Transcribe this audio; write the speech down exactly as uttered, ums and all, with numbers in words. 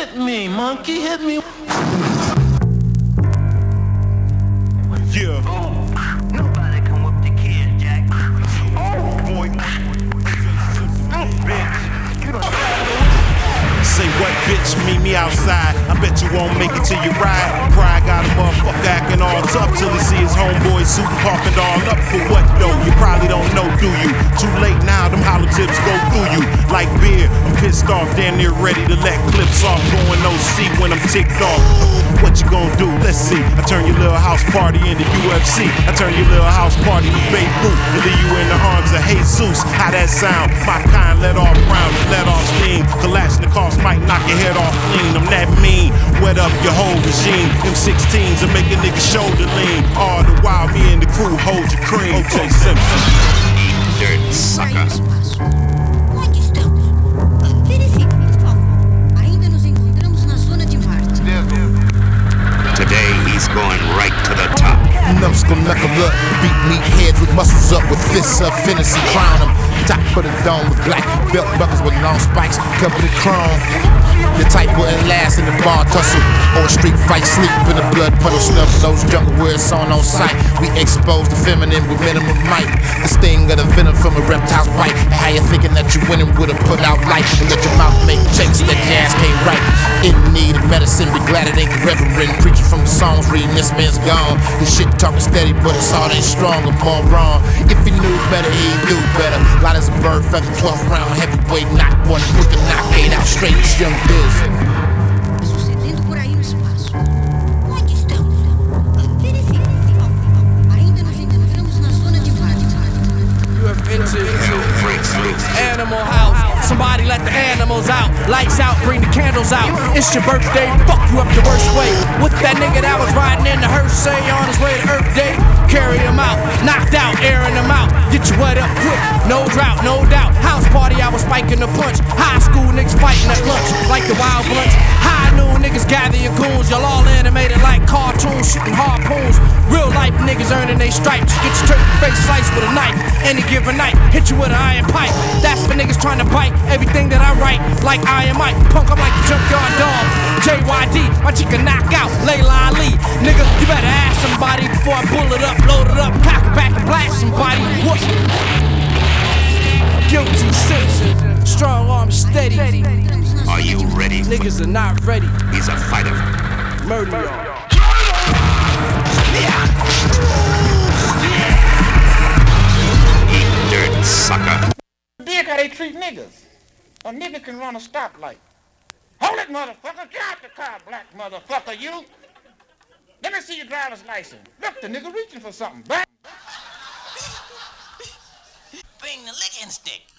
Hit me, monkey, hit me. Yeah. Oh, nobody can whoop the kid, Jack. Oh, boy. Oh, bitch. You don't Say what, bitch? Meet me outside. I bet you won't make it till you ride. Pride got a motherfucker acting all tough till he see his homeboy suit coughing all up. For what though? You probably don't know, do you? Too late now, them hollow tips go through you like beer. I'm pissed off, damn near ready to let clips off. Going O C when I'm ticked off. What you gonna do? Let's see. I turn your little house party into U F C. I turn your little house party to Beirut and leave you in the arms of Jesus. How that sound? My kind let off rounds, let off steam. Kalashnikovs might knock your head off clean. I'm that mean. Wet up your whole regime. M sixteens will make a nigga shoulder lean. All the while me and the crew hold your cream. O J Simpson. Dirt sucker. Onde estamos? Verifique, por favor. Ainda nos encontramos na zona de Marte. Today he's going right to the top. Numbskull knuckle up, beat meat heads with muscles up, with fists up, fantasy crown them. Top of the dome with black belt buckles with long spikes, covered in chrome. The type wouldn't last in the bar tussle or a street fight. Sleep in the blood puddle, snub those jungle where it's on on sight. We expose the feminine with minimum might. The sting of the venom from a reptile's bite. How you thinking that you winning with a put out light and let your mouth make checks that your ass can't write? In need of medicine, be glad it ain't the reverend preaching from the songs, reading this man's gone. This shit talking steady, but it's all ain't strong or more wrong. If he knew better, he knew better. Light as a bird feather, twelfth round heavyweight, not one with the knockade out straight. It's young Biz. Sucedendo por aí no espaço. Onde estamos? Verifique, por favor. Ainda nos encontramos na zona de Marte. You have entered Hell breaks loose. Animal House. Somebody let the animals out. Lights out, bring the candles out. It's your birthday, fuck you up the worst way. With that nigga that was riding in the hearse, say on his way to Earth Day. Carry him out, knocked out, airing him out. Get you wet up quick, no drought, no doubt. House party, I was spiking the punch. High school niggas fighting at lunch, like the wild blunts. High noon niggas gather your goons. Y'all all animated like cartoons, shooting harpoons. Real life niggas earning they stripes. Get your turkey face sliced with a knife. Any given night, hit you with an iron pipe. That's for niggas trying to bite everything that I write, like Iron Mike. Punk, I'm like the junkyard dog. J Y D, my chicken knock out. Layla Ali, nigga, you better ask somebody before I pull it up, load it up, cock it back and blast somebody. What? Guilty Simpson, strong arm steady. Are you ready? Niggas are not ready. He's a fighter. Murder y'all. Eat dirt sucker. Dig how they treat niggas. A nigga can run a stoplight. Hold it, motherfucker. Get out the car, black motherfucker, you. Let me see your driver's license. Look, the nigga reaching for something. Bang. Bring the licking stick.